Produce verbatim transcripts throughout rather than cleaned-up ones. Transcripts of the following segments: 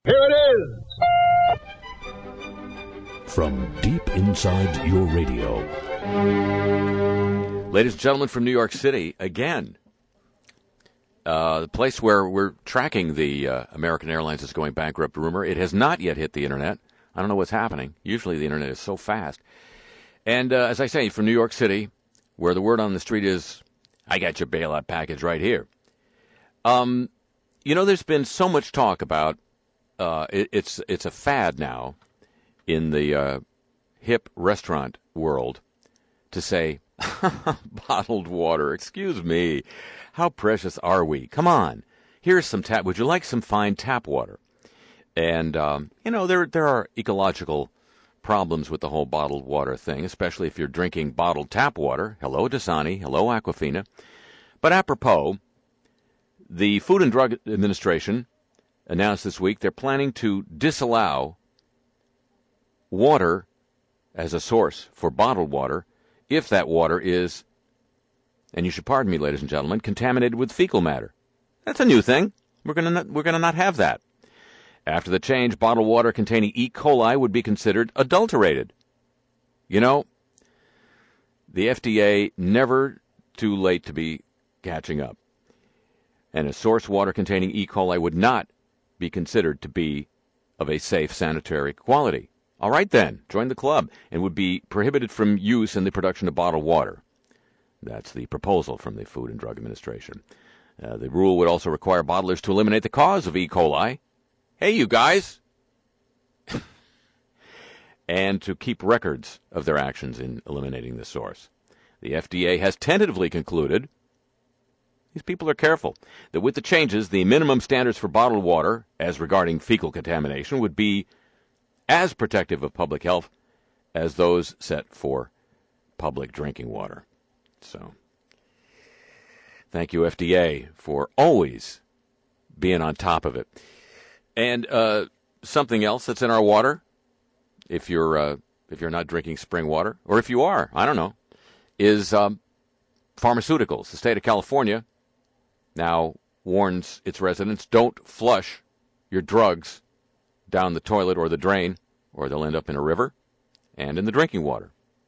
Here it is! From deep inside your radio. Ladies and gentlemen from New York City, again, uh, the place where we're tracking the uh, American Airlines is going bankrupt rumor. It has not yet hit the Internet. I don't know what's happening. Usually the Internet is so fast. And uh, as I say, from New York City, where the word on the street is, I got your bailout package right here. Um, you know, there's been so much talk about Uh, it, it's it's a fad now in the uh, hip restaurant world to say, bottled water, excuse me, how precious are we? Come on, here's some tap. Would you like some fine tap water? And, um, you know, there there are ecological problems with the whole bottled water thing, especially if you're drinking bottled tap water. Hello, Dasani. Hello, Aquafina. But apropos, the Food and Drug Administration announced this week they're planning to disallow water as a source for bottled water if that water is, and you should pardon me, ladies and gentlemen, contaminated with fecal matter. That's a new thing. We're going to we're going to not have that. After the change, bottled water containing E. coli would be considered adulterated. You know, the F D A never too late to be catching up. And a source water containing E. coli would not be considered to be of a safe sanitary quality. All right, then, join the club and would be prohibited from use in the production of bottled water. That's the proposal from the Food and Drug Administration. Uh, the rule would also require bottlers to eliminate the cause of E. coli. Hey, you guys! And to keep records of their actions in eliminating the source. The F D A has tentatively concluded, these people are careful, that with the changes, the minimum standards for bottled water, as regarding fecal contamination, would be as protective of public health as those set for public drinking water. So, thank you, F D A, for always being on top of it. And uh, something else that's in our water, if you're uh, if you're not drinking spring water, or if you are, I don't know, is um, pharmaceuticals. The state of California now warns its residents, don't flush your drugs down the toilet or the drain, or they'll end up in a river and in the drinking water.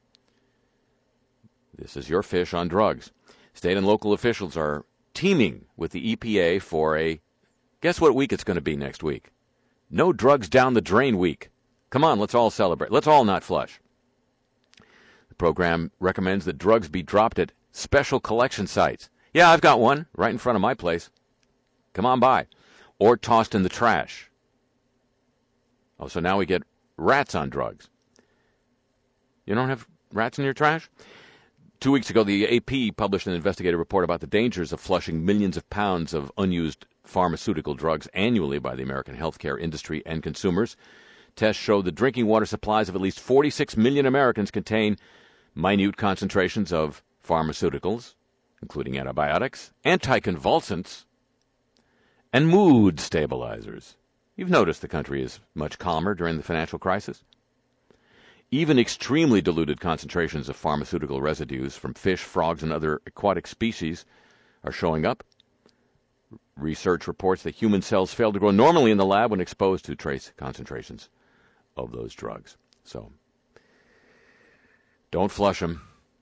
This is your fish on drugs. State and local officials are teaming with the E P A for a, guess what week it's going to be next week? No drugs down the drain week. Come on, let's all celebrate. Let's all not flush. The program recommends that drugs be dropped at special collection sites. Yeah, I've got one right in front of my place. Come on by. Or tossed in the trash. Oh, so now we get rats on drugs. You don't have rats in your trash? Two weeks ago, the A P published an investigative report about the dangers of flushing millions of pounds of unused pharmaceutical drugs annually by the American healthcare industry and consumers. Tests showed the drinking water supplies of at least forty-six million Americans contain minute concentrations of pharmaceuticals, including antibiotics, anticonvulsants, and mood stabilizers. You've noticed the country is much calmer during the financial crisis. Even extremely diluted concentrations of pharmaceutical residues from fish, frogs, and other aquatic species are showing up. Research reports that human cells fail to grow normally in the lab when exposed to trace concentrations of those drugs. So, don't flush them.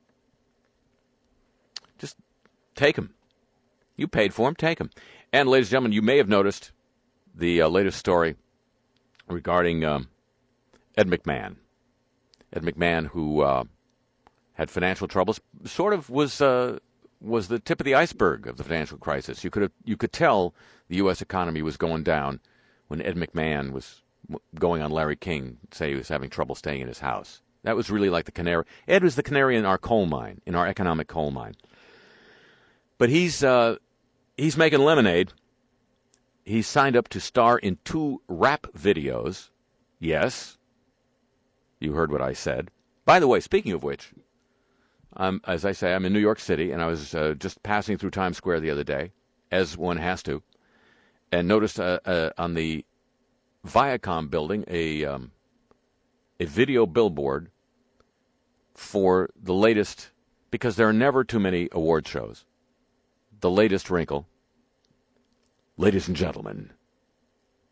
Just take them. You paid for them, take them. And, ladies and gentlemen, you may have noticed the uh, latest story regarding um, Ed McMahon. Ed McMahon, who uh, had financial troubles, sort of was uh, was the tip of the iceberg of the financial crisis. You could have, you could tell the U S economy was going down when Ed McMahon was going on Larry King, say he was having trouble staying in his house. That was really like the canary. Ed was the canary in our coal mine, in our economic coal mine. But he's uh, he's making lemonade. He's signed up to star in two rap videos. Yes, you heard what I said. By the way, speaking of which, um, as I say, I'm in New York City, and I was uh, just passing through Times Square the other day, as one has to, and noticed uh, uh, on the Viacom building a um, a video billboard for the latest, because there are never too many award shows, the latest wrinkle. Ladies and gentlemen,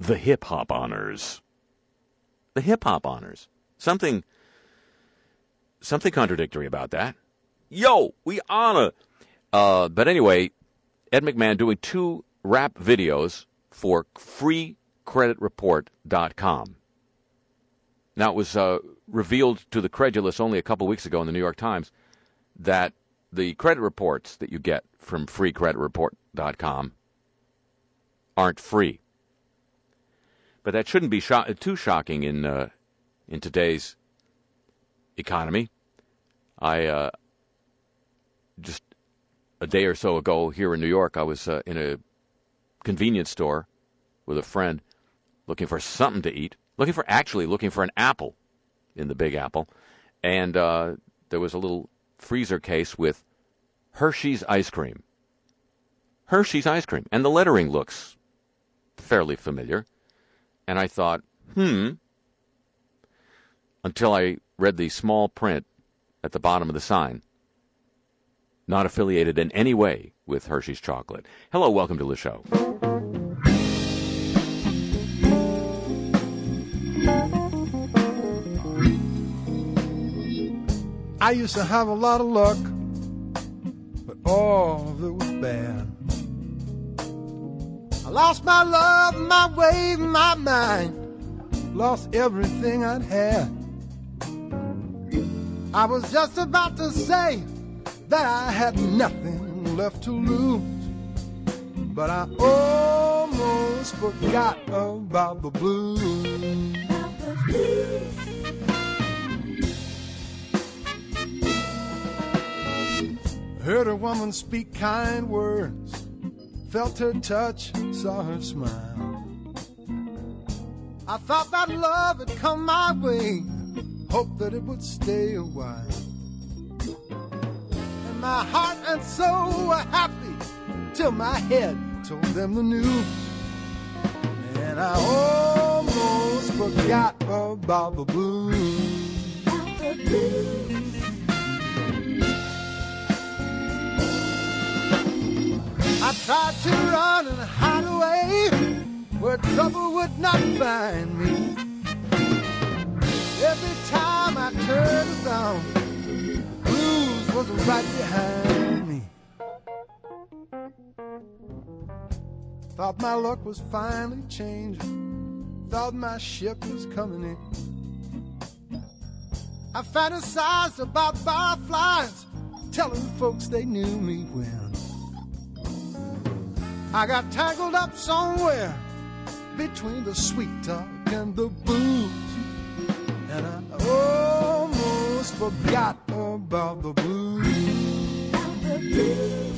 the hip-hop honors. The hip-hop honors. Something, something contradictory about that. Yo, we honor. Uh, but anyway, Ed McMahon doing two rap videos for free credit report dot com. Now, it was uh, revealed to the credulous only a couple weeks ago in the New York Times that the credit reports that you get from free credit report dot com aren't free. But that shouldn't be sho- too shocking in uh, in today's economy. I uh, just a day or so ago here in New York, I was uh, in a convenience store with a friend looking for something to eat, looking for actually looking for an apple in the Big Apple, and uh, there was a little freezer case with Hershey's ice cream. Hershey's ice cream, and the lettering looks fairly familiar. And I thought, hmm, until I read the small print at the bottom of the sign. Not affiliated in any way with Hershey's chocolate. Hello, welcome to the show. I used to have a lot of luck, but all of it was bad. I lost my love, my way, my mind, lost everything I'd had. I was just about to say that I had nothing left to lose, but I almost forgot about the blues. Heard a woman speak kind words, felt her touch, saw her smile. I thought that love had come my way, hoped that it would stay a while. And my heart and soul were happy till my head told them the news. And I almost forgot about the blues. The blues. I tried to run and hide away where trouble would not find me. Every time I turned around, blues was right behind me. Thought my luck was finally changing, thought my ship was coming in. I fantasized about fireflies, telling folks they knew me when I got tangled up somewhere between the sweet talk and the booze, and I almost forgot about the blues. The blues.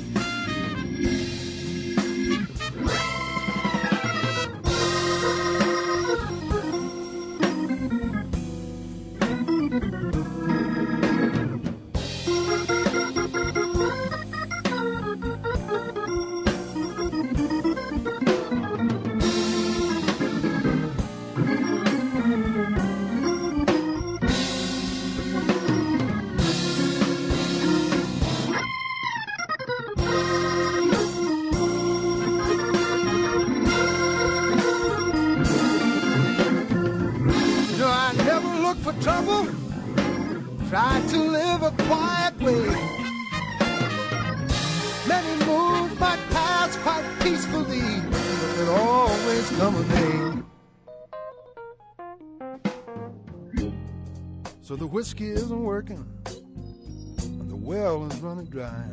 For trouble, tried to live a quiet way. Many moons might pass quite peacefully, but there'd always come a day. So the whiskey isn't working, and the well is running dry.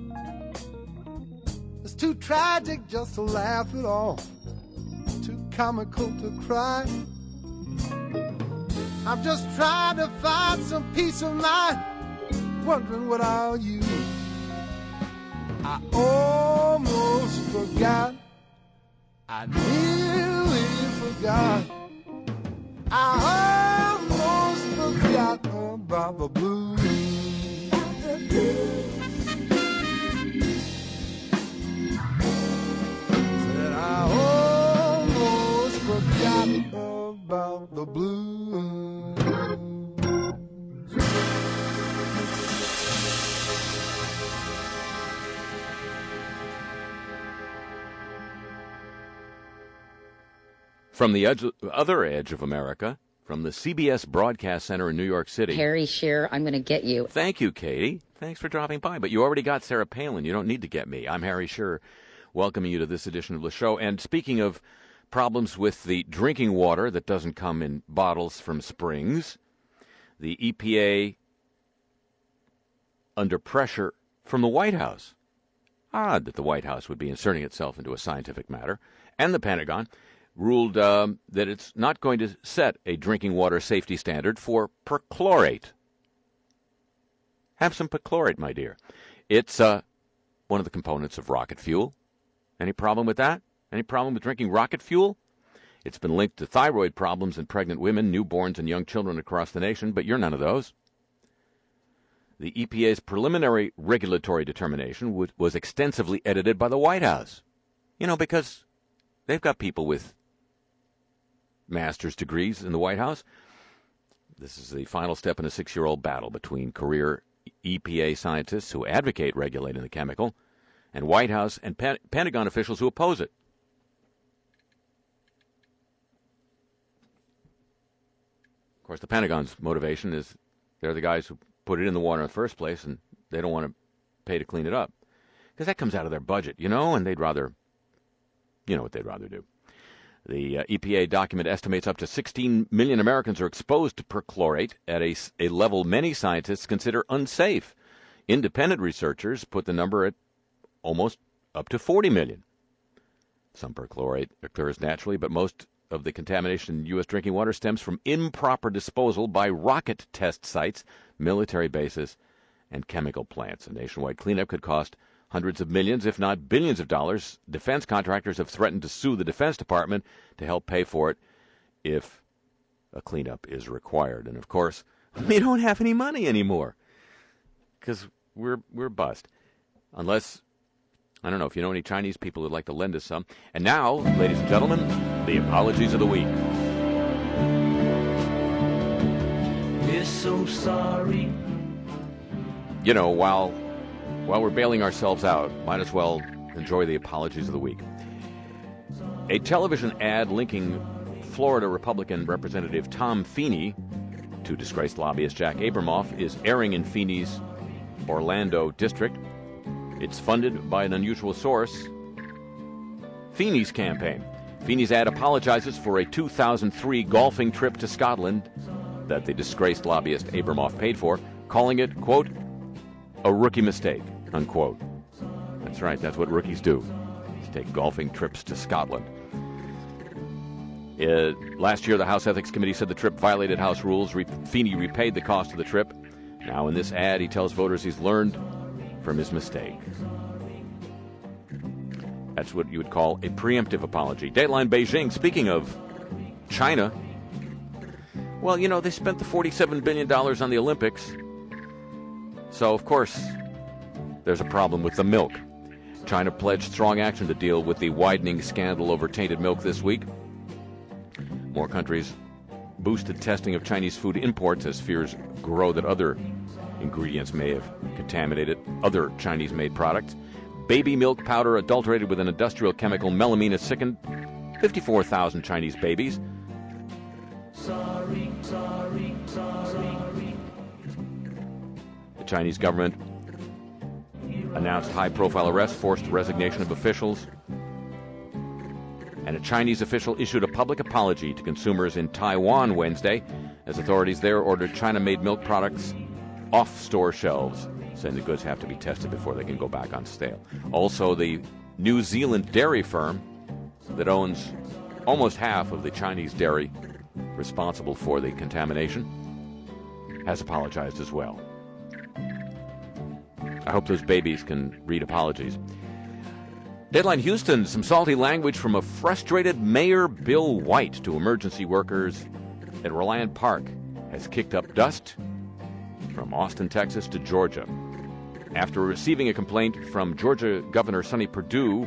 It's too tragic just to laugh it off, too comical to cry. I'm just trying to find some peace of mind, wondering what I'll use. I almost forgot, I nearly forgot, I almost forgot about the blues. The blues. Said I almost forgot about the blues. From the edge, other edge of America, from the C B S Broadcast Center in New York City. Harry Shearer, I'm going to get you. Thank you, Katie. Thanks for dropping by. But you already got Sarah Palin. You don't need to get me. I'm Harry Shearer, welcoming you to this edition of the show. And speaking of problems with the drinking water that doesn't come in bottles from springs, the E P A under pressure from the White House. Odd that the White House would be inserting itself into a scientific matter. And the Pentagon ruled um, that it's not going to set a drinking water safety standard for perchlorate. Have some perchlorate, my dear. It's uh, one of the components of rocket fuel. Any problem with that? Any problem with drinking rocket fuel? It's been linked to thyroid problems in pregnant women, newborns, and young children across the nation, but you're none of those. The E P A's preliminary regulatory determination would, was extensively edited by the White House. You know, because they've got people with master's degrees in the White House. This is the final step in a six-year-old battle between career E P A scientists who advocate regulating the chemical and White House and Pen- Pentagon officials who oppose it. Of course, the Pentagon's motivation is they're the guys who put it in the water in the first place, and they don't want to pay to clean it up. Because that comes out of their budget, you know, and they'd rather, you know what they'd rather do. The uh, E P A document estimates up to sixteen million Americans are exposed to perchlorate at a, a level many scientists consider unsafe. Independent researchers put the number at almost up to forty million. Some perchlorate occurs naturally, but most of the contamination in U S drinking water stems from improper disposal by rocket test sites, military bases, and chemical plants. A nationwide cleanup could cost hundreds of millions, if not billions of dollars. Defense contractors have threatened to sue the Defense Department to help pay for it if a cleanup is required. And, of course, we don't have any money anymore because we're, we're bust. Unless, I don't know, if you know any Chinese people who'd like to lend us some. And now, ladies and gentlemen, the apologies of the week. We're so sorry. You know, while while we're bailing ourselves out, might as well enjoy the apologies of the week. A television ad linking Florida Republican Representative Tom Feeney to disgraced lobbyist Jack Abramoff is airing in Feeney's Orlando district. It's funded by an unusual source, Feeney's campaign. Feeney's ad apologizes for a two thousand three golfing trip to Scotland that the disgraced lobbyist Abramoff paid for, calling it, quote, a rookie mistake, unquote. That's right, that's what rookies do, is take golfing trips to Scotland. Uh, last year, the House Ethics Committee said the trip violated House rules. Re- Feeney repaid the cost of the trip. Now, in this ad, he tells voters he's learned from his mistake. That's what you would call a preemptive apology. Dateline Beijing, speaking of China, well, you know, they spent the forty-seven billion dollars on the Olympics. So, of course, there's a problem with the milk. China pledged strong action to deal with the widening scandal over tainted milk this week. More countries boosted testing of Chinese food imports as fears grow that other ingredients may have contaminated other Chinese-made products. Baby milk powder adulterated with an industrial chemical melamine has sickened fifty-four thousand Chinese babies. Sorry, sorry, sorry. The Chinese government announced high-profile arrests, forced resignation of officials, and a Chinese official issued a public apology to consumers in Taiwan Wednesday as authorities there ordered China-made milk products off store shelves, saying the goods have to be tested before they can go back on sale. Also, the New Zealand dairy firm that owns almost half of the Chinese dairy responsible for the contamination has apologized as well. I hope those babies can read apologies. Deadline Houston, some salty language from a frustrated Mayor Bill White to emergency workers at Reliant Park has kicked up dust from Austin, Texas to Georgia. After receiving a complaint from Georgia Governor Sonny Perdue,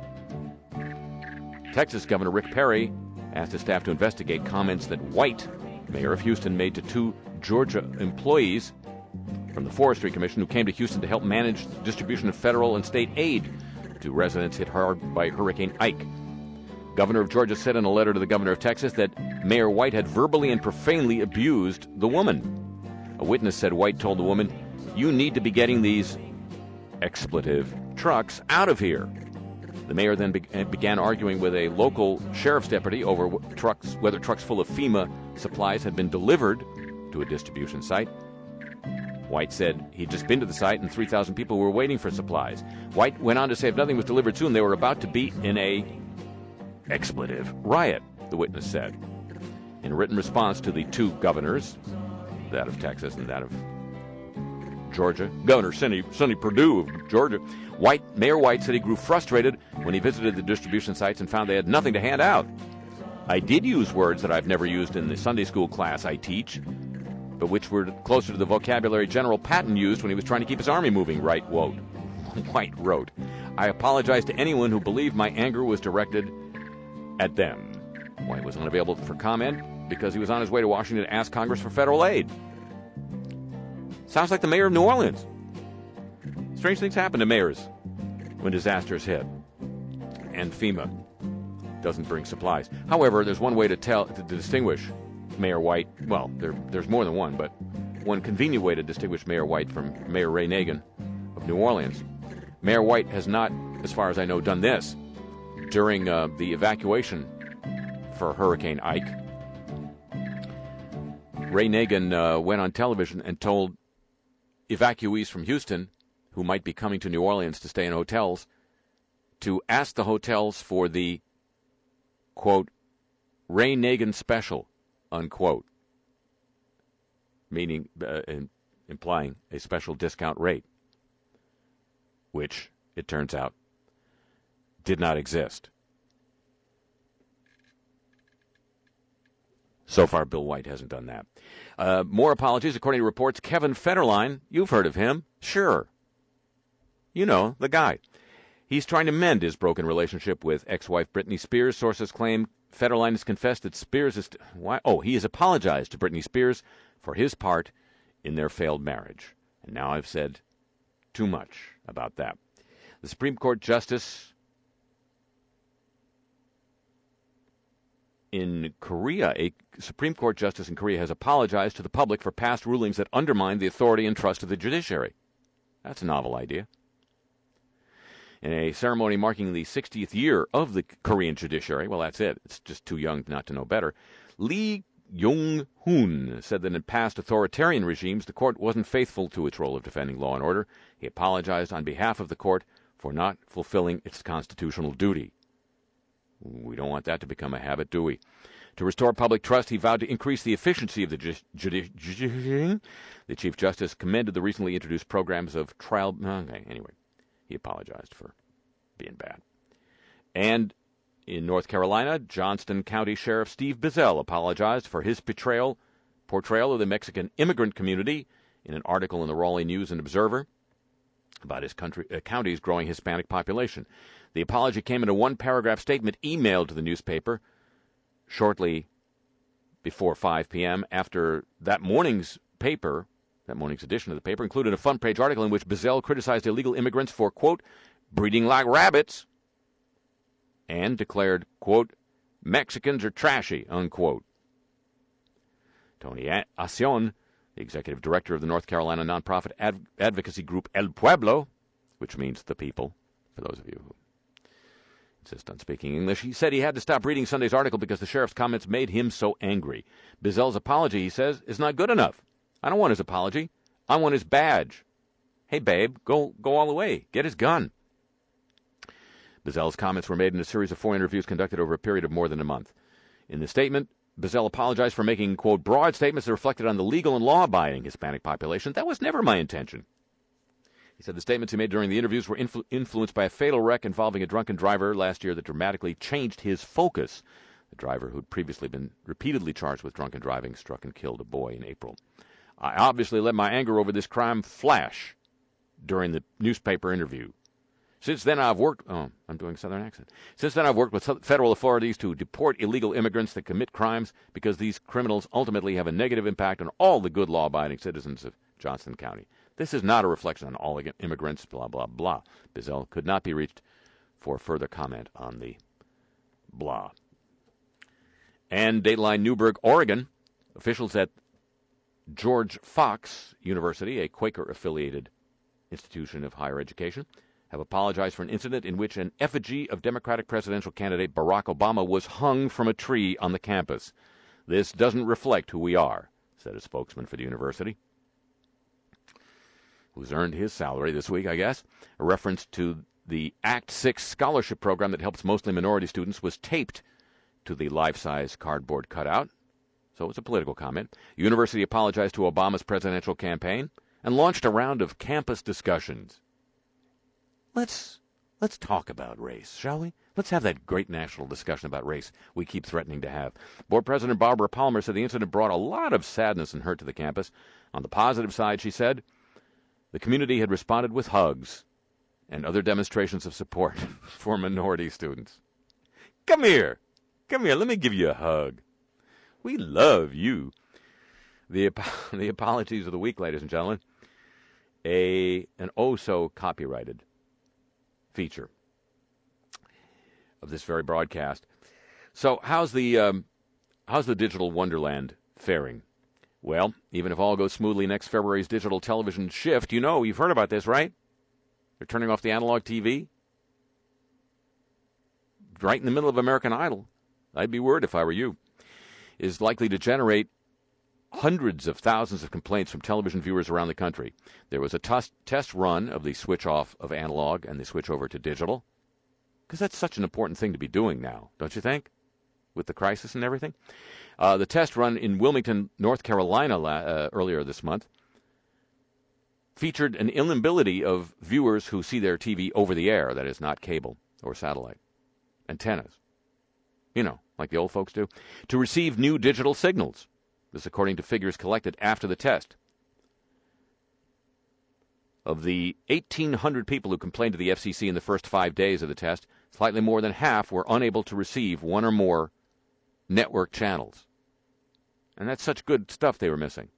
Texas Governor Rick Perry asked his staff to investigate comments that White, mayor of Houston, made to two Georgia employees from the Forestry Commission who came to Houston to help manage distribution of federal and state aid to residents hit hard by Hurricane Ike. Governor of Georgia said in a letter to the governor of Texas that Mayor White had verbally and profanely abused the woman. A witness said White told the woman, "You need to be getting these expletive trucks out of here." The mayor then be- began arguing with a local sheriff's deputy over w- trucks, whether trucks full of FEMA supplies had been delivered to a distribution site. White said he'd just been to the site and three thousand people were waiting for supplies. White went on to say if nothing was delivered soon, they were about to be in a expletive riot, the witness said. In a written response to the two governors, that of Texas and that of Georgia, Governor Sonny, Sonny Perdue of Georgia, White, Mayor White said he grew frustrated when he visited the distribution sites and found they had nothing to hand out. "I did use words that I've never used in the Sunday school class I teach, but which were closer to the vocabulary General Patton used when he was trying to keep his army moving," Wright wrote. White wrote, "I apologize to anyone who believed my anger was directed at them." White was unavailable for comment because he was on his way to Washington to ask Congress for federal aid. Sounds like the mayor of New Orleans. Strange things happen to mayors when disasters hit, and FEMA doesn't bring supplies. However, there's one way to tell to distinguish Mayor White. Well, there, there's more than one, but one convenient way to distinguish Mayor White from Mayor Ray Nagin of New Orleans. Mayor White has not, as far as I know, done this during uh, the evacuation for Hurricane Ike. Ray Nagin uh, went on television and told evacuees from Houston who might be coming to New Orleans to stay in hotels to ask the hotels for the, quote, Ray Nagin special, unquote, meaning, uh, in, implying a special discount rate, which, it turns out, did not exist. So far, Bill White hasn't done that. Uh, more apologies, according to reports. Kevin Federline, you've heard of him. Sure. You know, the guy. He's trying to mend his broken relationship with ex-wife Britney Spears. Sources claim Federline has confessed that Spears is... St- why? Oh, he has apologized to Britney Spears for his part in their failed marriage. And now I've said too much about that. The Supreme Court Justice in Korea, a Supreme Court justice in Korea has apologized to the public for past rulings that undermine the authority and trust of the judiciary. That's a novel idea. In a ceremony marking the sixtieth year of the Korean judiciary, well, that's it. It's just too young not to know better. Lee Yong-hoon said that in past authoritarian regimes, the court wasn't faithful to its role of defending law and order. He apologized on behalf of the court for not fulfilling its constitutional duty. We don't want that to become a habit, do we? To restore public trust, he vowed to increase the efficiency of the judiciary. The Chief Justice commended the recently introduced programs of trial. Okay, anyway, he apologized for being bad. And in North Carolina, Johnston County Sheriff Steve Bizzell apologized for his portrayal, portrayal of the Mexican immigrant community in an article in the Raleigh News and Observer about his country, uh, county's growing Hispanic population. The apology came in a one-paragraph statement emailed to the newspaper shortly before five p.m. after that morning's paper, that morning's edition of the paper, included a front-page article in which Bizzell criticized illegal immigrants for, quote, breeding like rabbits, and declared, quote, Mexicans are trashy, unquote. Tony Acion, the executive director of the North Carolina nonprofit ad- advocacy group El Pueblo, which means the people, for those of you who insist on speaking English, he said he had to stop reading Sunday's article because the sheriff's comments made him so angry. Bizzell's apology, he says, is not good enough. I don't want his apology. I want his badge. Hey, babe, go go all the way. Get his gun. Bizzell's comments were made in a series of four interviews conducted over a period of more than a month. In the statement, Bizzell apologized for making, quote, broad statements that reflected on the legal and law-abiding Hispanic population. That was never my intention. He said the statements he made during the interviews were influ- influenced by a fatal wreck involving a drunken driver last year that dramatically changed his focus. The driver, who'd previously been repeatedly charged with drunken driving, struck and killed a boy in April. I obviously let my anger over this crime flash during the newspaper interview. Since then, I've worked... Oh, I'm doing a Southern accent. Since then, I've worked with federal authorities to deport illegal immigrants that commit crimes because these criminals ultimately have a negative impact on all the good law-abiding citizens of Johnston County. This is not a reflection on all immigrants, blah, blah, blah. Bizzell could not be reached for further comment on the blah. And Dateline Newberg, Oregon, officials at George Fox University, a Quaker-affiliated institution of higher education, have apologized for an incident in which an effigy of Democratic presidential candidate Barack Obama was hung from a tree on the campus. This doesn't reflect who we are, said a spokesman for the university, who's earned his salary this week, I guess. A reference to the Act six scholarship program that helps mostly minority students was taped to the life-size cardboard cutout. So it was a political comment. The university apologized to Obama's presidential campaign and launched a round of campus discussions. Let's let's talk about race, shall we? Let's have that great national discussion about race we keep threatening to have. Board President Barbara Palmer said the incident brought a lot of sadness and hurt to the campus. On the positive side, she said, the community had responded with hugs and other demonstrations of support for minority students. Come here. Come here. Let me give you a hug. We love you. The, the apologies of the week, ladies and gentlemen. A an oh-so-copyrighted feature of this very broadcast. So how's the um, how's the digital wonderland faring? Well, even if all goes smoothly next February's digital television shift, you know, you've heard about this, right? They're turning off the analog T V. Right in the middle of American Idol. I'd be worried if I were you. Is likely to generate hundreds of thousands of complaints from television viewers around the country. There was a test test run of the switch off of analog and the switch over to digital, because that's such an important thing to be doing now, don't you think, with the crisis and everything? Uh, the test run in Wilmington, North Carolina, uh, earlier this month featured an inability of viewers who see their T V over the air, that is, not cable or satellite, antennas, you know, like the old folks do, to receive new digital signals. This according to figures collected after the test. Of the eighteen hundred people who complained to the F C C in the first five days of the test, slightly more than half were unable to receive one or more network channels. And that's such good stuff they were missing.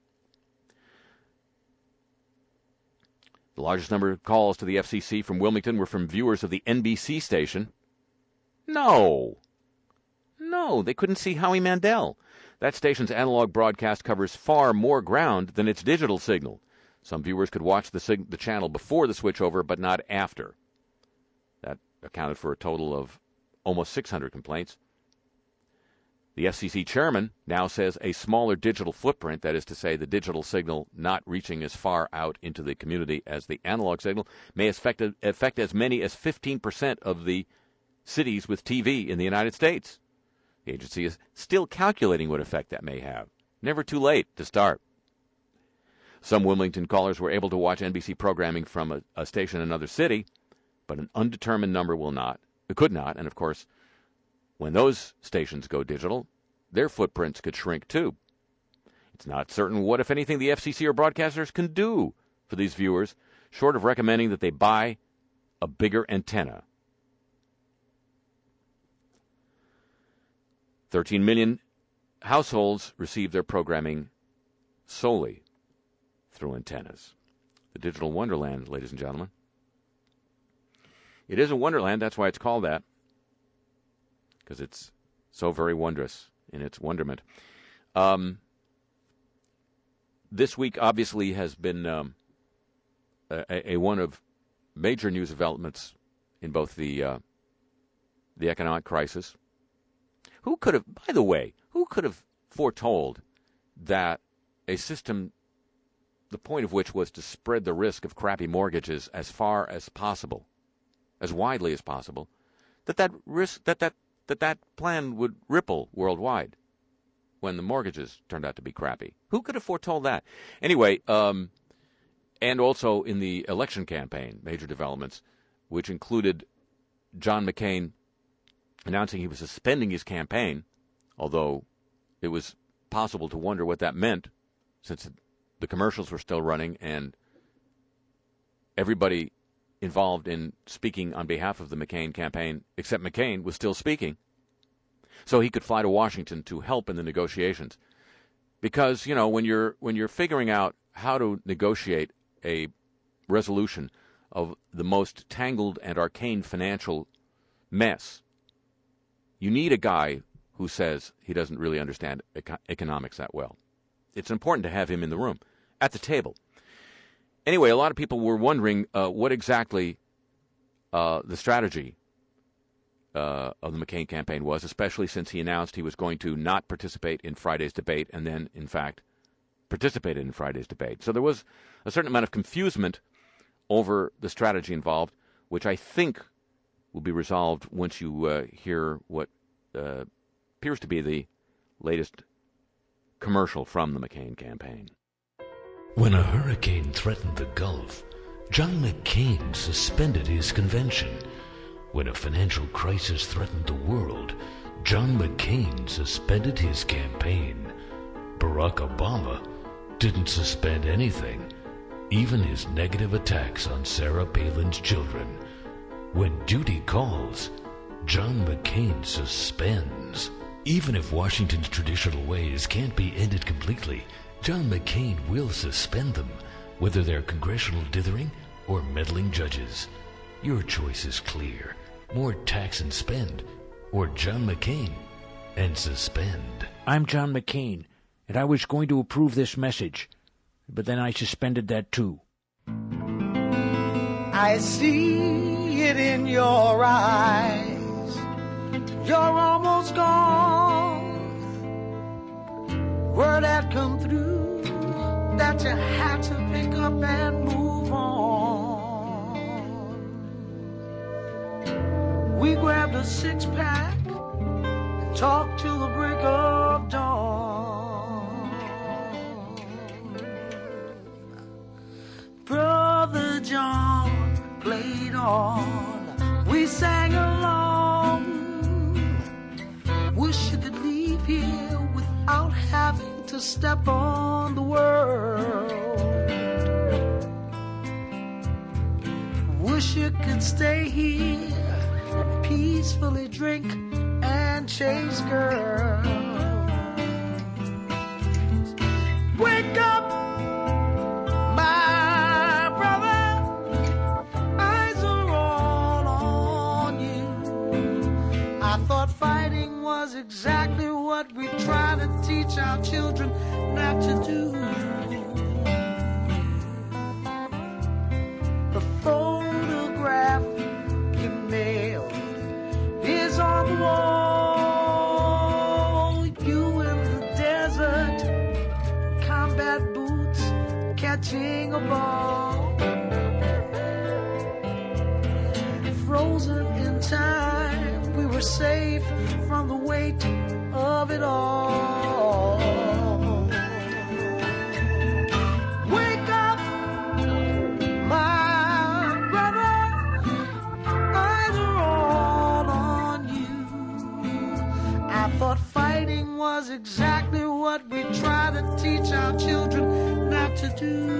The largest number of calls to the F C C from Wilmington were from viewers of the N B C station. No. No, they couldn't see Howie Mandel. That station's analog broadcast covers far more ground than its digital signal. Some viewers could watch the, sig- the channel before the switchover, but not after. That accounted for a total of almost six hundred complaints. The F C C chairman now says a smaller digital footprint, that is to say the digital signal not reaching as far out into the community as the analog signal, may affect, affect as many as fifteen percent of the cities with T V in the United States. The agency is still calculating what effect that may have. Never too late to start. Some Wilmington callers were able to watch N B C programming from a, a station in another city, but an undetermined number will not, could not, and of course, when those stations go digital, their footprints could shrink too. It's not certain what, if anything, the F C C or broadcasters can do for these viewers, short of recommending that they buy a bigger antenna. thirteen million households receive their programming solely through antennas. The digital wonderland, ladies and gentlemen. It is a wonderland, that's why it's called that, because it's so very wondrous in its wonderment. Um, this week, obviously, has been um, a, a one of major news developments in both the uh, the economic crisis. Who could have, by the way, who could have foretold that a system, the point of which was to spread the risk of crappy mortgages as far as possible, as widely as possible, that that risk, that that that that plan would ripple worldwide when the mortgages turned out to be crappy? Who could have foretold that? Anyway, um, and also in the election campaign, major developments, which included John McCain announcing he was suspending his campaign, although it was possible to wonder what that meant, since the commercials were still running and everybody involved in speaking on behalf of the McCain campaign, except McCain, was still speaking. So he could fly to Washington to help in the negotiations. Because, you know, when you're when you're figuring out how to negotiate a resolution of the most tangled and arcane financial mess You need a guy who says he doesn't really understand eco- economics that well. It's important to have him in the room, at the table. Anyway, a lot of people were wondering uh, what exactly uh, the strategy uh, of the McCain campaign was, especially since he announced he was going to not participate in Friday's debate and then, in fact, participated in Friday's debate. So there was a certain amount of confusement over the strategy involved, which I think will be resolved once you uh, hear what uh, appears to be the latest commercial from the McCain campaign. When a hurricane threatened the Gulf, John McCain suspended his convention. When a financial crisis threatened the world, John McCain suspended his campaign. Barack Obama didn't suspend anything, even his negative attacks on Sarah Palin's children. When duty calls, John McCain suspends. Even if Washington's traditional ways can't be ended completely, John McCain will suspend them, whether they're congressional dithering or meddling judges. Your choice is clear. More tax and spend, or John McCain and suspend. I'm John McCain, and I was going to approve this message, but then I suspended that too. I see it in your eyes. You're almost gone. Word had come through that you had to pick up and move on. We grabbed a six-pack and talked till the break of dawn. Brother John played on, we sang along. Wish you could leave here without having to step on the world. Wish you could stay here and peacefully drink and chase girls. Wake up, my brother, eyes are all on you. I thought fighting was exactly what we try to teach our children not to do. The photograph you mailed is on the wall. You in the desert, combat boots, catching a ball. Frozen in time, we were safe from the weight of it all. Wake up, my brother, eyes are all on you. I thought fighting was exactly what we try to teach our children not to do.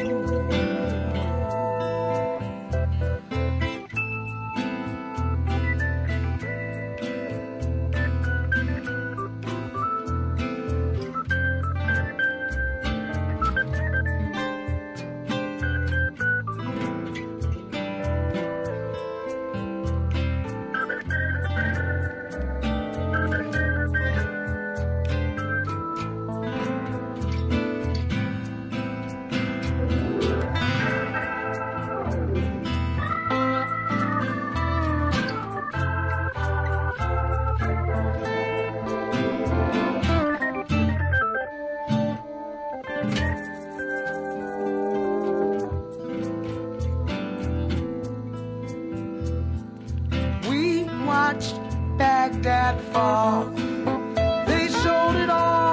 Baghdad fall. They showed it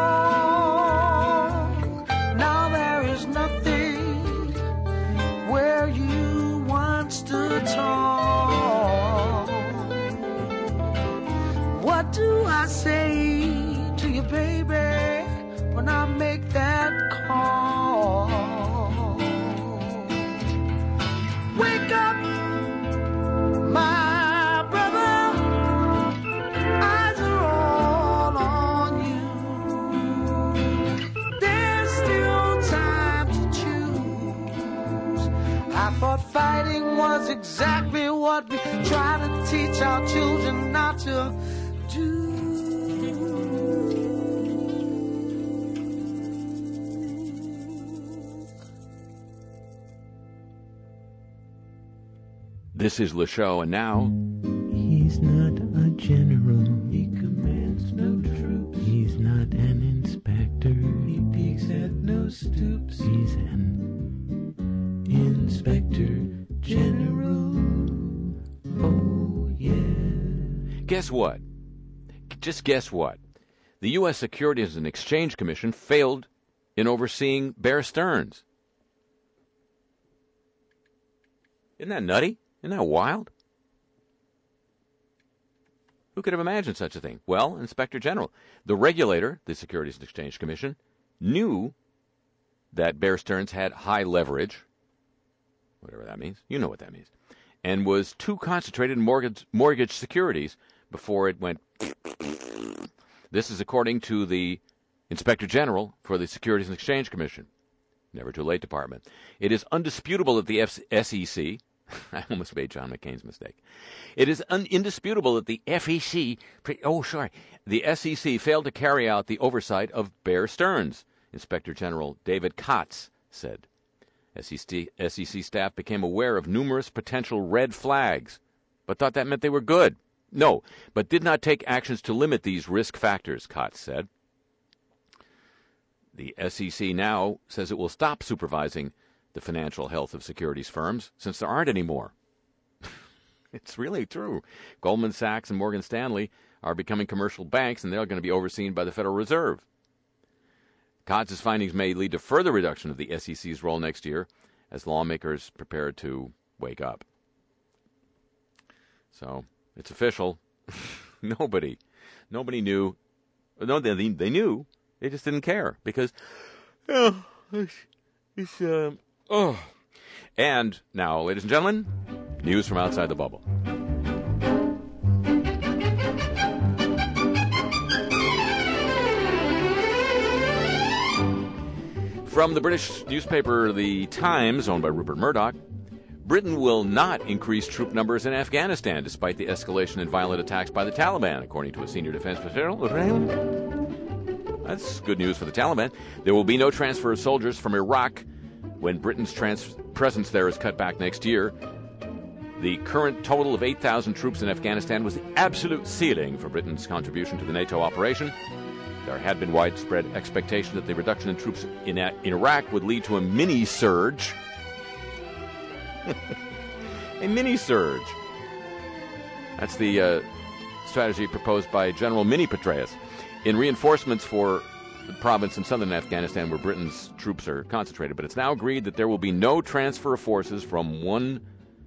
all. Now there is nothing where you once stood tall. What do I say to you, baby, when I make that call? Wake up, my fighting was exactly what we try to teach our children not to do. This is Le Show, and now... He's not a general. He commands no troops. He's not an inspector. He peeks at no stoops. He's an inspector general. Oh, yeah. Guess what? Just guess what? The U S Securities and Exchange Commission failed in overseeing Bear Stearns. Isn't that nutty? Isn't that wild? Who could have imagined such a thing? Well, Inspector General. The regulator, the Securities and Exchange Commission, knew that Bear Stearns had high leverage, whatever that means. You know what that means. And was too concentrated in mortgage, mortgage securities before it went... This is according to the Inspector General for the Securities and Exchange Commission. Never too late department. It is undisputable that the F- S E C... I almost made John McCain's mistake. It is un- indisputable that the F E C... Pre- oh, sorry. The S E C failed to carry out the oversight of Bear Stearns, Inspector General David Kotz said. S E C, S E C staff became aware of numerous potential red flags, but thought that meant they were good. No, but did not take actions to limit these risk factors, Kotz said. The S E C now says it will stop supervising the financial health of securities firms since there aren't any more. It's really true. Goldman Sachs and Morgan Stanley are becoming commercial banks, and they're going to be overseen by the Federal Reserve. Kotz's findings may lead to further reduction of the S E C's role next year as lawmakers prepare to wake up. So, it's official. nobody, nobody knew. No, they, they knew. They just didn't care because, oh, it's, it's uh, oh. And now, ladies and gentlemen, news from outside the bubble. From the British newspaper The Times, owned by Rupert Murdoch, Britain will not increase troop numbers in Afghanistan despite the escalation in violent attacks by the Taliban, according to a senior defense official. That's good news for the Taliban. There will be no transfer of soldiers from Iraq when Britain's trans- presence there is cut back next year. The current total of eight thousand troops in Afghanistan was the absolute ceiling for Britain's contribution to the NATO operation. There had been widespread expectation that the reduction in troops in, in Iraq would lead to a mini-surge. A mini-surge. That's the uh, strategy proposed by General Mini Petraeus in reinforcements for the province in southern Afghanistan where Britain's troops are concentrated. But it's now agreed that there will be no transfer of forces from one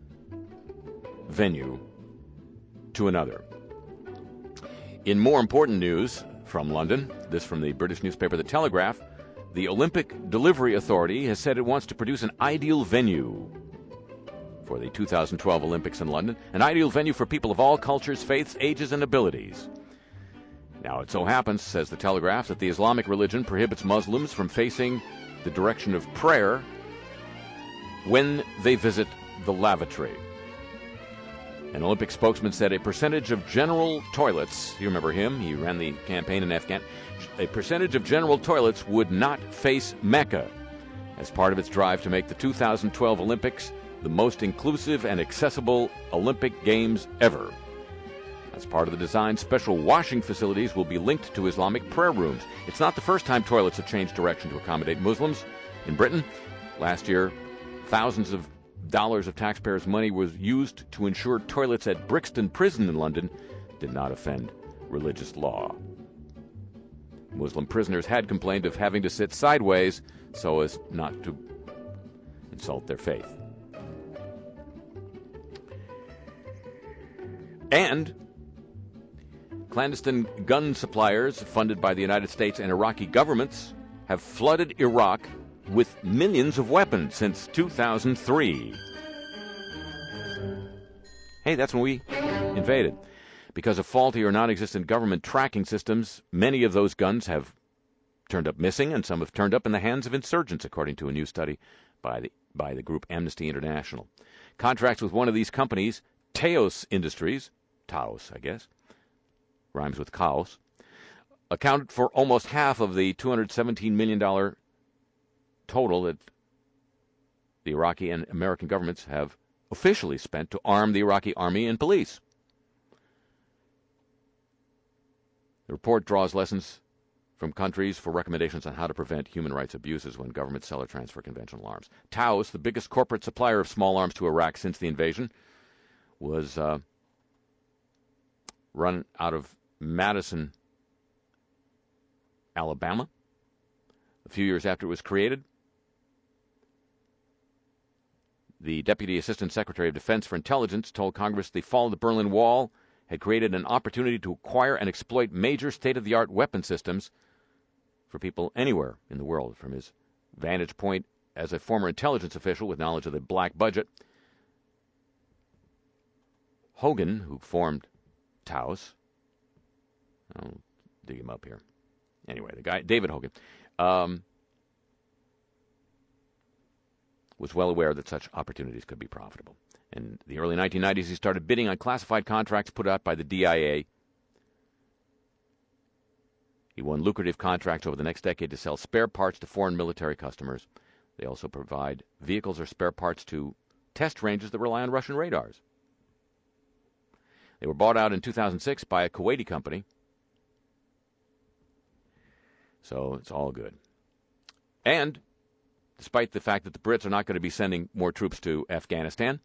venue to another. In more important news from London, this from the British newspaper The Telegraph, the Olympic Delivery Authority has said it wants to produce an ideal venue for the two thousand twelve Olympics in London, an ideal venue for people of all cultures, faiths, ages, and abilities. Now, it so happens, says The Telegraph, that the Islamic religion prohibits Muslims from facing the direction of prayer when they visit the lavatory. An Olympic spokesman said a percentage of general toilets, you remember him, he ran the campaign in Afghan, a percentage of general toilets would not face Mecca as part of its drive to make the two thousand twelve Olympics the most inclusive and accessible Olympic Games ever. As part of the design, special washing facilities will be linked to Islamic prayer rooms. It's not the first time toilets have changed direction to accommodate Muslims. In Britain, last year, thousands of dollars of taxpayers' money was used to ensure toilets at Brixton Prison in London did not offend religious law. Muslim prisoners had complained of having to sit sideways so as not to insult their faith. And clandestine gun suppliers funded by the United States and Iraqi governments have flooded Iraq with millions of weapons since two thousand three. Hey, that's when we invaded. Because of faulty or non-existent government tracking systems, many of those guns have turned up missing, and some have turned up in the hands of insurgents, according to a new study by the, by the group Amnesty International. Contracts with one of these companies, Taos Industries, Taos, I guess, rhymes with chaos, accounted for almost half of the two hundred seventeen million dollars total that the Iraqi and American governments have officially spent to arm the Iraqi army and police. The report draws lessons from countries for recommendations on how to prevent human rights abuses when governments sell or transfer conventional arms. Taos, the biggest corporate supplier of small arms to Iraq since the invasion, was uh, run out of Madison, Alabama, a few years after it was created. The Deputy Assistant Secretary of Defense for Intelligence told Congress the fall of the Berlin Wall had created an opportunity to acquire and exploit major state-of-the-art weapon systems for people anywhere in the world. From his vantage point as a former intelligence official with knowledge of the black budget, Hogan, who formed Taos, I'll dig him up here. Anyway, the guy, David Hogan, um, was well aware that such opportunities could be profitable. In the early nineteen nineties, he started bidding on classified contracts put out by the D I A. He won lucrative contracts over the next decade to sell spare parts to foreign military customers. They also provide vehicles or spare parts to test ranges that rely on Russian radars. They were bought out in two thousand six by a Kuwaiti company. So it's all good. And despite the fact that the Brits are not going to be sending more troops to Afghanistan,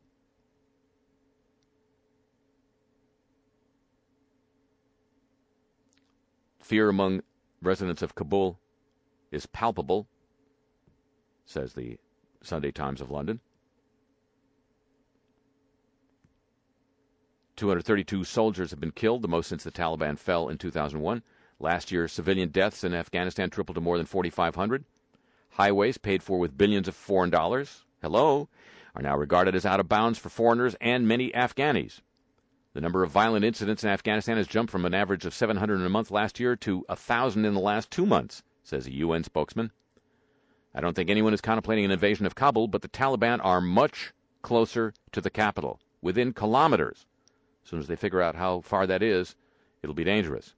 fear among residents of Kabul is palpable, says the Sunday Times of London. two hundred thirty-two soldiers have been killed, the most since the Taliban fell in two thousand one. Last year, civilian deaths in Afghanistan tripled to more than forty-five hundred. Highways paid for with billions of foreign dollars, hello, are now regarded as out of bounds for foreigners and many Afghanis. The number of violent incidents in Afghanistan has jumped from an average of seven hundred in a month last year to one thousand in the last two months, says a U N spokesman. I don't think anyone is contemplating an invasion of Kabul, but the Taliban are much closer to the capital, within kilometers. As soon as they figure out how far that is, it'll be dangerous.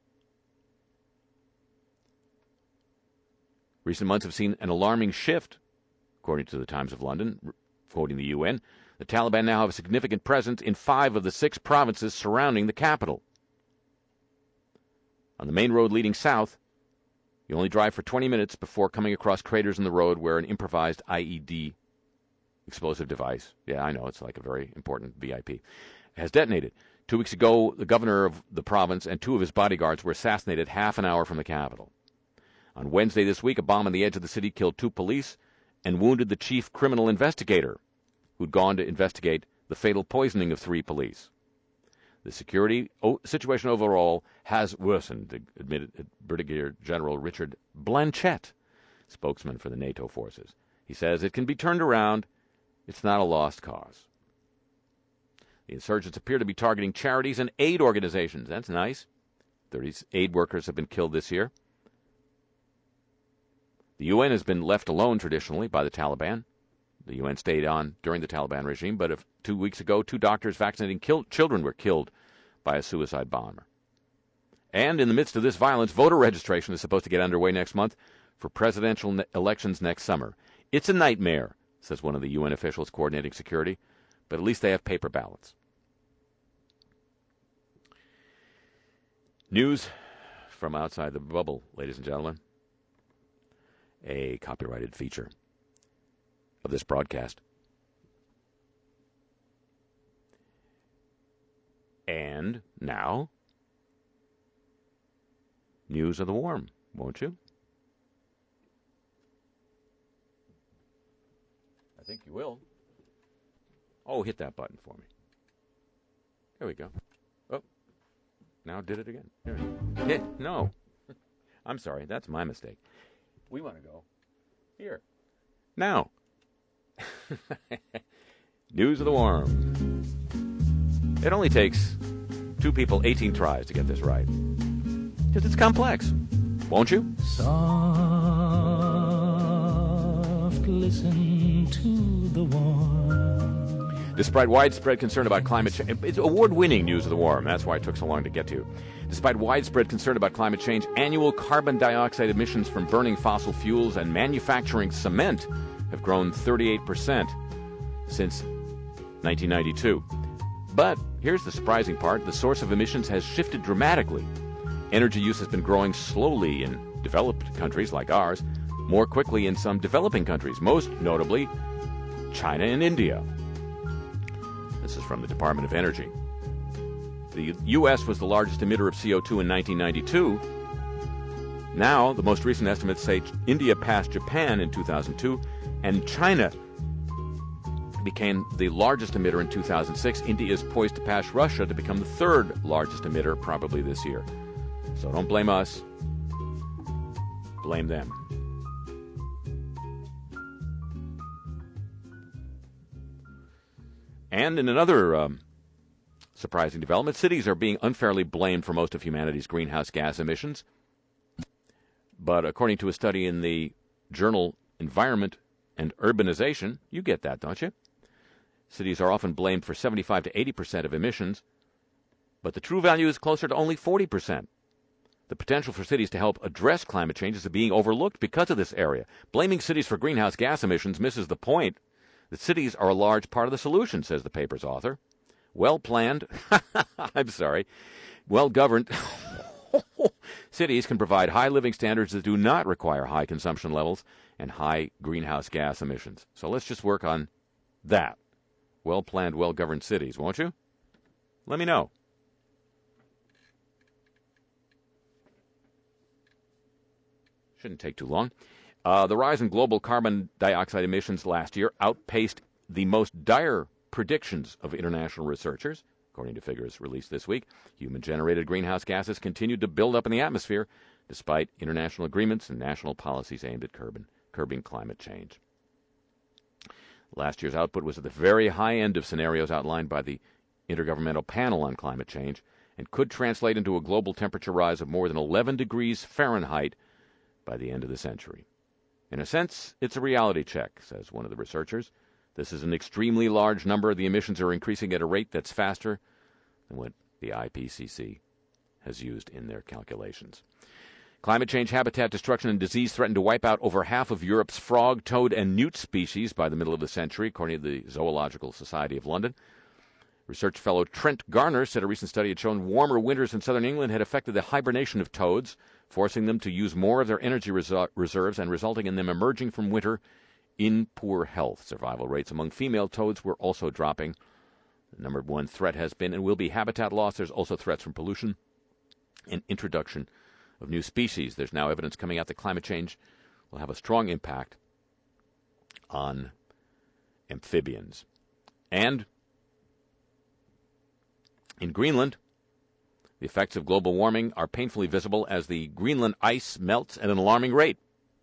Recent months have seen an alarming shift, according to the Times of London, quoting the U N. The Taliban now have a significant presence in five of the six provinces surrounding the capital. On the main road leading south, you only drive for twenty minutes before coming across craters in the road where an improvised I E D, explosive device, yeah, I know, it's like a very important V I P, has detonated. Two weeks ago, the governor of the province and two of his bodyguards were assassinated half an hour from the capital. On Wednesday this week, a bomb on the edge of the city killed two police and wounded the chief criminal investigator, who'd gone to investigate the fatal poisoning of three police. The security o- situation overall has worsened, admitted Brigadier General Richard Blanchette, spokesman for the NATO forces. He says it can be turned around. It's not a lost cause. The insurgents appear to be targeting charities and aid organizations. That's nice. thirty aid workers have been killed this year. The U N has been left alone traditionally by the Taliban. The U N stayed on during the Taliban regime, but if two weeks ago, two doctors vaccinating kill- children were killed by a suicide bomber. And in the midst of this violence, voter registration is supposed to get underway next month for presidential ne- elections next summer. It's a nightmare, says one of the U N officials coordinating security, but at least they have paper ballots. News from outside the bubble, ladies and gentlemen. A copyrighted feature of this broadcast. And now, news of the warm, won't you? I think you will. Oh, hit that button for me. There we go. Oh, now did it again. There we go. Hit, no. I'm sorry, that's my mistake. We want to go here. Now. News of the warm. It only takes two people eighteen tries to get this right. Because it's complex. Won't you? Soft, listen to the warm. Despite widespread concern about climate change, it's award-winning News of the Warm. That's why it took so long to get to. Despite widespread concern about climate change, annual carbon dioxide emissions from burning fossil fuels and manufacturing cement have grown thirty-eight percent since nineteen ninety-two. But here's the surprising part. The source of emissions has shifted dramatically. Energy use has been growing slowly in developed countries like ours, more quickly in some developing countries, most notably China and India. This is from the Department of Energy. The U S was the largest emitter of C O two in nineteen ninety-two. Now, the most recent estimates say India passed Japan in two thousand two, and China became the largest emitter in two thousand six. India is poised to pass Russia to become the third largest emitter probably this year. So don't blame us. Blame them. And in another um, surprising development, cities are being unfairly blamed for most of humanity's greenhouse gas emissions. But according to a study in the journal Environment and Urbanization, you get that, don't you? Cities are often blamed for seventy-five to eighty percent of emissions, but the true value is closer to only forty percent. The potential for cities to help address climate change is being overlooked because of this area. Blaming cities for greenhouse gas emissions misses the point that cities are a large part of the solution, says the paper's author. Well-planned, I'm sorry, well-governed cities can provide high living standards that do not require high consumption levels and high greenhouse gas emissions. So let's just work on that. Well-planned, well-governed cities, won't you? Let me know. Shouldn't take too long. Uh, the rise in global carbon dioxide emissions last year outpaced the most dire predictions of international researchers. According to figures released this week, human-generated greenhouse gases continued to build up in the atmosphere despite international agreements and national policies aimed at curbing, curbing climate change. Last year's output was at the very high end of scenarios outlined by the Intergovernmental Panel on Climate Change and could translate into a global temperature rise of more than eleven degrees Fahrenheit by the end of the century. In a sense, it's a reality check, says one of the researchers. This is an extremely large number. The emissions are increasing at a rate that's faster than what the I P C C has used in their calculations. Climate change, habitat destruction, and disease threaten to wipe out over half of Europe's frog, toad, and newt species by the middle of the century, according to the Zoological Society of London. Research fellow Trent Garner said a recent study had shown warmer winters in southern England had affected the hibernation of toads, forcing them to use more of their energy reser- reserves and resulting in them emerging from winter in poor health. Survival rates among female toads were also dropping. The number one threat has been and will be habitat loss. There's also threats from pollution and introduction of new species. There's now evidence coming out that climate change will have a strong impact on amphibians. And in Greenland, the effects of global warming are painfully visible as the Greenland ice melts at an alarming rate.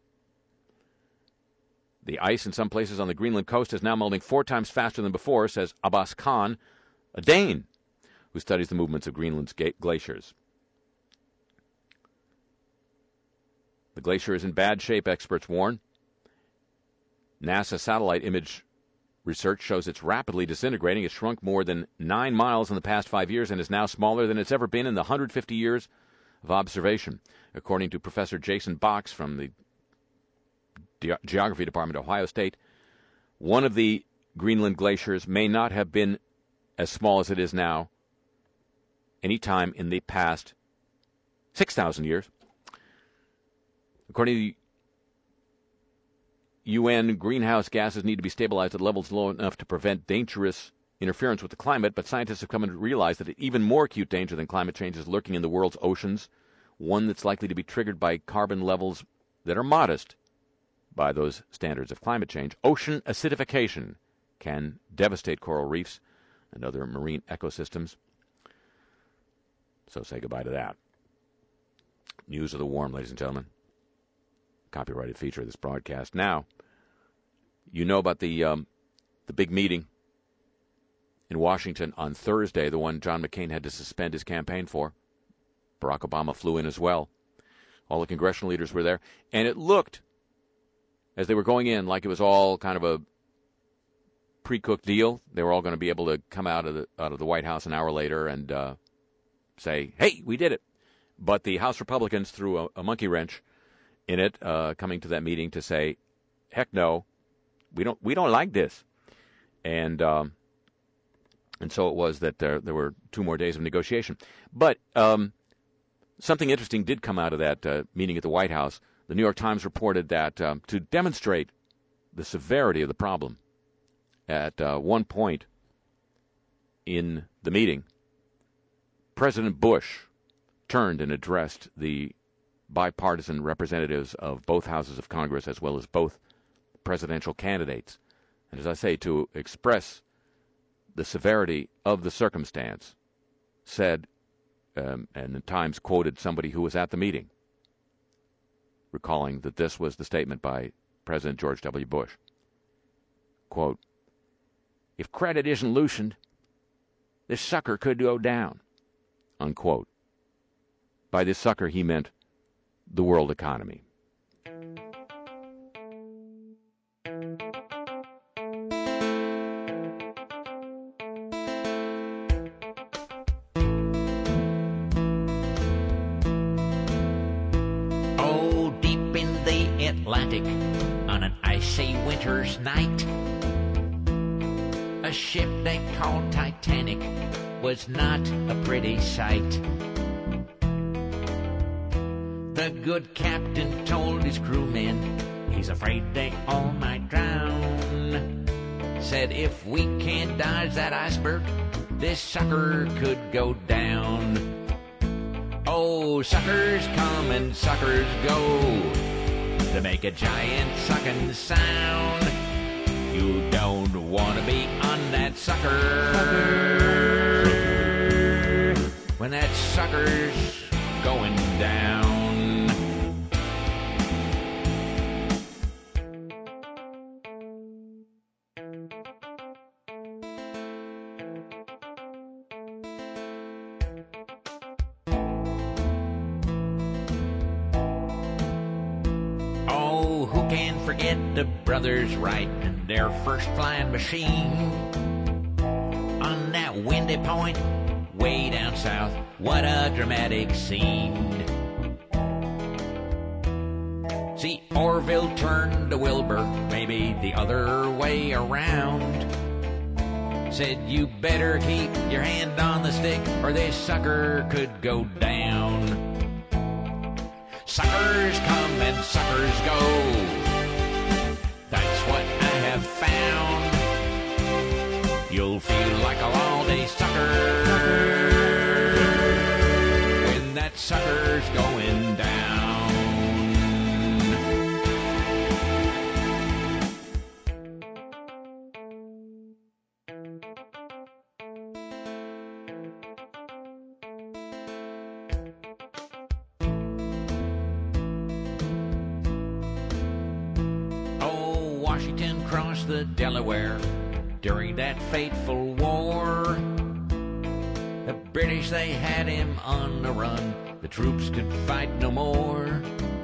The ice in some places on the Greenland coast is now melting four times faster than before, says Abbas Khan, a Dane who studies the movements of Greenland's glaciers. The glacier is in bad shape, experts warn. NASA satellite image research shows it's rapidly disintegrating. It's shrunk more than nine miles in the past five years and is now smaller than it's ever been in the one hundred fifty years of observation, according to Professor Jason Box from the Ge- Geography Department at Ohio State. One of the Greenland glaciers may not have been as small as it is now any time in the past six thousand years. According to the U N, greenhouse gases need to be stabilized at levels low enough to prevent dangerous interference with the climate, but scientists have come to realize that even more acute danger than climate change is lurking in the world's oceans, one that's likely to be triggered by carbon levels that are modest by those standards of climate change. Ocean acidification can devastate coral reefs and other marine ecosystems. So say goodbye to that. News of the warm, ladies and gentlemen. Copyrighted feature of this broadcast. Now, you know about the um, the big meeting in Washington on Thursday, the one John McCain had to suspend his campaign for. Barack Obama flew in as well. All the congressional leaders were there. And it looked, as they were going in, like it was all kind of a pre-cooked deal. They were all going to be able to come out of the out of the White House an hour later and uh, say, hey, we did it. But the House Republicans threw a, a monkey wrench in it, uh, coming to that meeting to say, heck no, we don't we don't like this. And um, And so it was that there, there were two more days of negotiation. But um, something interesting did come out of that uh, meeting at the White House. The New York Times reported that um, to demonstrate the severity of the problem, at uh, one point in the meeting, President Bush turned and addressed the bipartisan representatives of both houses of Congress as well as both presidential candidates. And as I say, to express the severity of the circumstance, said, um, and the Times quoted somebody who was at the meeting, recalling that this was the statement by President George W. Bush. Quote, "If credit isn't loosened, this sucker could go down." Unquote. By this sucker, he meant the world economy. Oh, deep in the Atlantic, on an icy winter's night, a ship they called Titanic was not a pretty sight. The good captain told his crewmen he's afraid they all might drown. Said if we can't dodge that iceberg, this sucker could go down. Oh, suckers come and suckers go to make a giant sucking sound. You don't want to be on that sucker, sucker when that sucker's going down. Oh, who can forget the brothers Wright and their first flying machine on that windy point way down south? What a dramatic scene. See, Orville turned to Wilbur, maybe the other way around. Said, you better keep your hand on the stick or this sucker could go down. Suckers come and suckers go. That's what I have found. You'll feel like a all-day sucker, sucker when that sucker's going down. Washington crossed the Delaware during that fateful war. The British, they had him on the run. The troops could fight no more.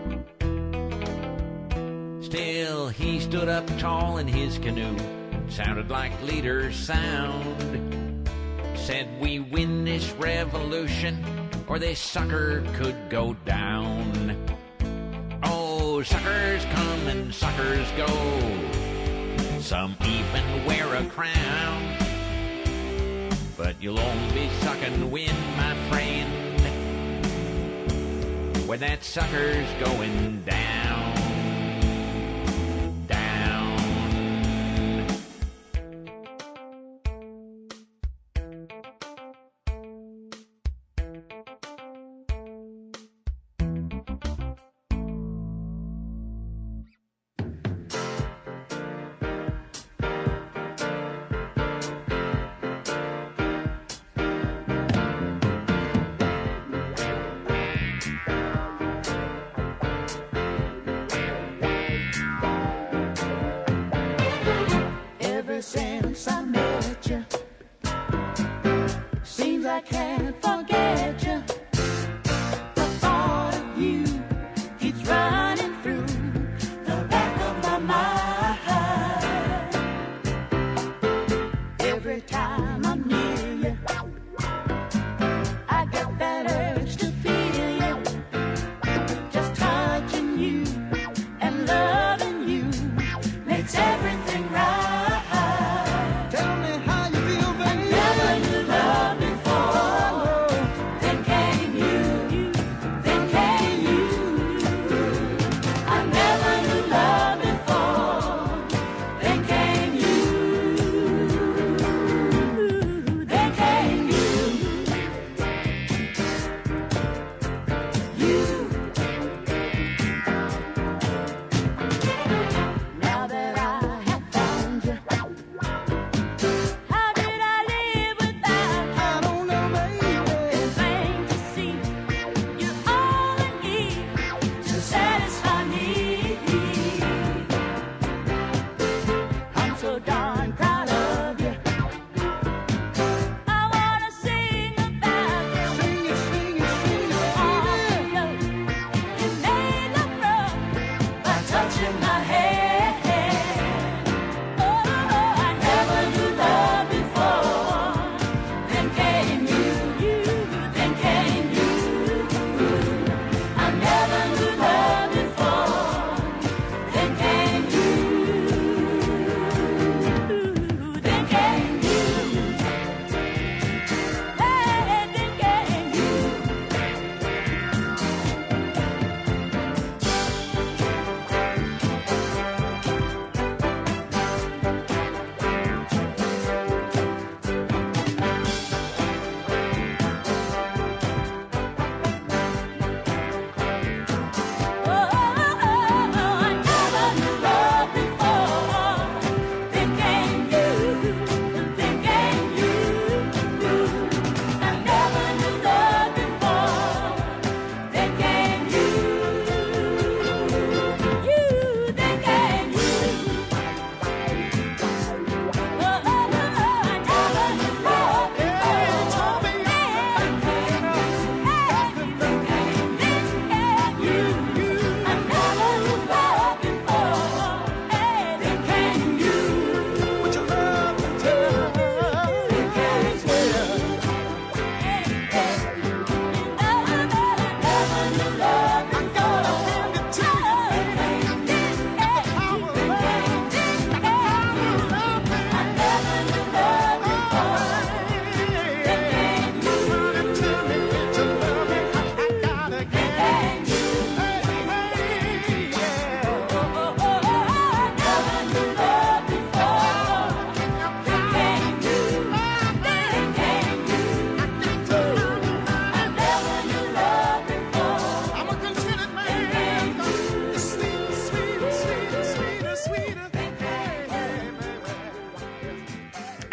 Still, he stood up tall in his canoe, sounded like leader's sound. Said, we win this revolution, or this sucker could go down. Oh, suckers come and suckers go. Some even wear a crown. But you'll only be sucking wind, my friend, when that sucker's going down. Down.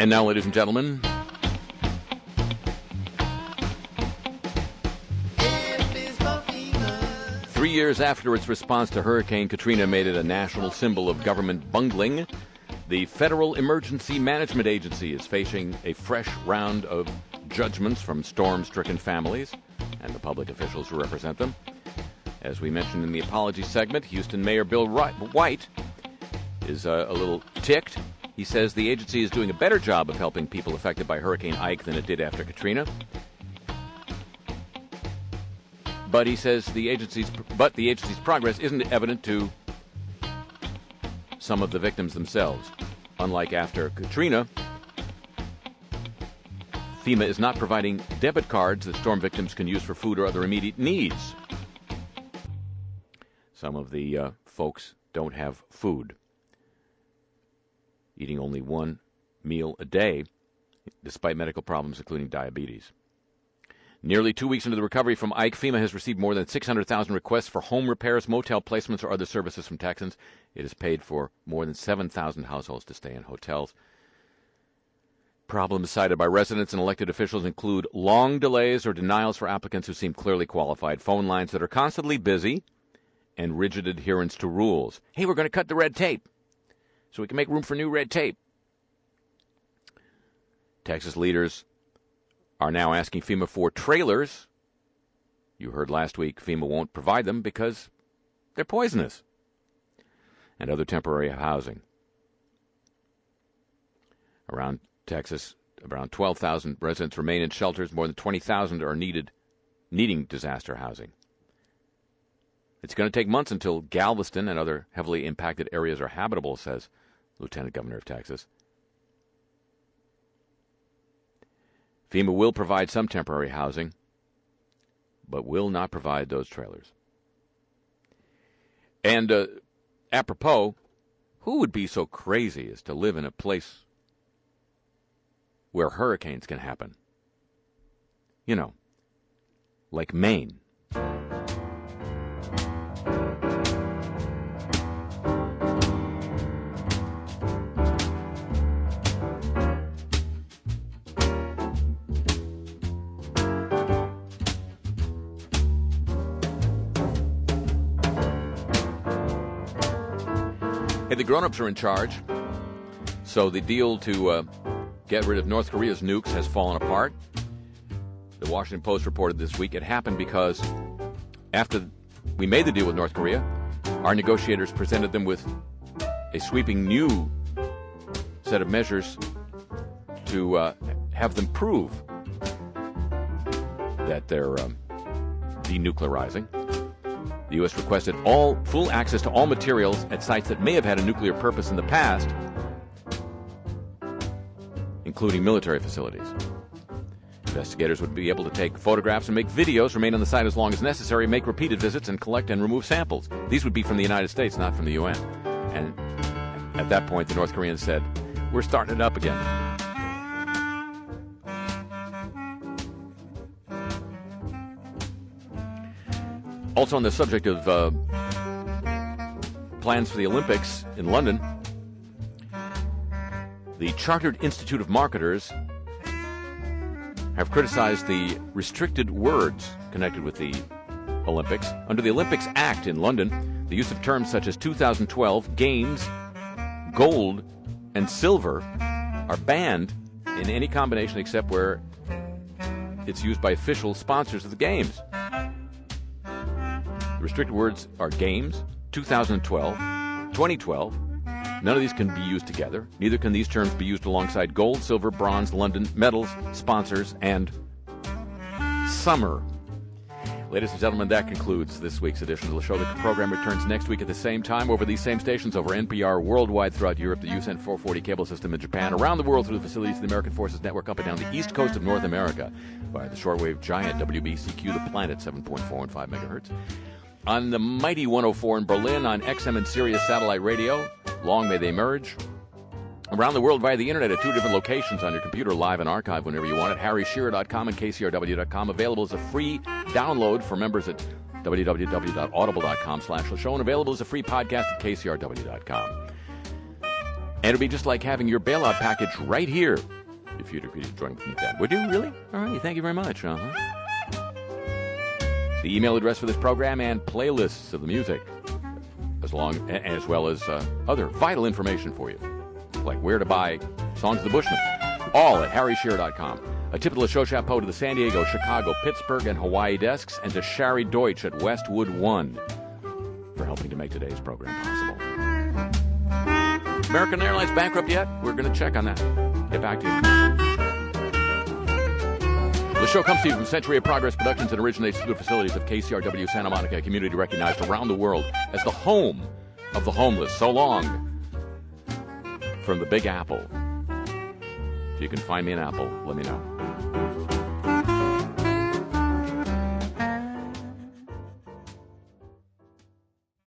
And now, ladies and gentlemen, three years after its response to Hurricane Katrina made it a national symbol of government bungling, the Federal Emergency Management Agency is facing a fresh round of judgments from storm-stricken families and the public officials who represent them. As we mentioned in the apology segment, Houston Mayor Bill White is uh, a little ticked. He says the agency is doing a better job of helping people affected by Hurricane Ike than it did after Katrina. But he says the agency's but the agency's progress isn't evident to some of the victims themselves. Unlike after Katrina, FEMA is not providing debit cards that storm victims can use for food or other immediate needs. Some of the uh, folks don't have food, eating only one meal a day, despite medical problems, including diabetes. Nearly two weeks into the recovery from Ike, FEMA has received more than six hundred thousand requests for home repairs, motel placements, or other services from Texans. It has paid for more than seven thousand households to stay in hotels. Problems cited by residents and elected officials include long delays or denials for applicants who seem clearly qualified, phone lines that are constantly busy, and rigid adherence to rules. Hey, we're going to cut the red tape so we can make room for new red tape. Texas leaders are now asking FEMA for trailers. You heard last week FEMA won't provide them because they're poisonous. And other temporary housing. Around Texas, around twelve thousand residents remain in shelters. More than twenty thousand are needed, needing disaster housing. It's going to take months until Galveston and other heavily impacted areas are habitable, says Lieutenant Governor of Texas. FEMA will provide some temporary housing, but will not provide those trailers. And uh, apropos, who would be so crazy as to live in a place where hurricanes can happen? You know, like Maine. Hey, the grown-ups are in charge, so the deal to uh, get rid of North Korea's nukes has fallen apart. The Washington Post reported this week it happened because after we made the deal with North Korea, our negotiators presented them with a sweeping new set of measures to uh, have them prove that they're um, denuclearizing. The U S requested all full access to all materials at sites that may have had a nuclear purpose in the past, including military facilities. Investigators would be able to take photographs and make videos, remain on the site as long as necessary, make repeated visits, and collect and remove samples. These would be from the United States, not from the U N. And at that point, the North Koreans said, we're starting it up again. Also on the subject of uh, plans for the Olympics in London, the Chartered Institute of Marketers have criticized the restricted words connected with the Olympics. Under the Olympics Act in London, the use of terms such as two thousand twelve, games, gold, and silver are banned in any combination except where it's used by official sponsors of the games. Restricted words are games, two thousand twelve, twenty twelve. None of these can be used together. Neither can these terms be used alongside gold, silver, bronze, London, medals, sponsors, and summer. Ladies and gentlemen, that concludes this week's edition of the show. The program returns next week at the same time over these same stations over N P R worldwide throughout Europe, the U S N four forty cable system in Japan, around the world through the facilities of the American Forces Network up and down the east coast of North America via the shortwave giant W B C Q, the planet, seven point four one five megahertz. On the mighty one oh four in Berlin, on X M and Sirius satellite radio. Long may they merge. Around the world via the internet at two different locations on your computer, live and archive whenever you want it. Harry Shearer dot com and K C R W dot com. Available as a free download for members at w w w dot audible dot com slash the show, and available as a free podcast at K C R W dot com. And it'd be just like having your bailout package right here, if you'd agree to join with me then. Would you, really? All right, thank you very much. Uh-huh. The email address for this program and playlists of the music, as long as well as uh, other vital information for you, like where to buy Songs of the Bushmen, all at harry shearer dot com. A tip of the show chapeau to the San Diego, Chicago, Pittsburgh, and Hawaii desks, and to Shari Deutsch at Westwood One for helping to make today's program possible. American Airlines bankrupt yet? We're going to check on that. Get back to you. The show comes to you from Century of Progress Productions and originates through the facilities of K C R W Santa Monica, a community recognized around the world as the home of the homeless. So long from the Big Apple. If you can find me an apple, let me know.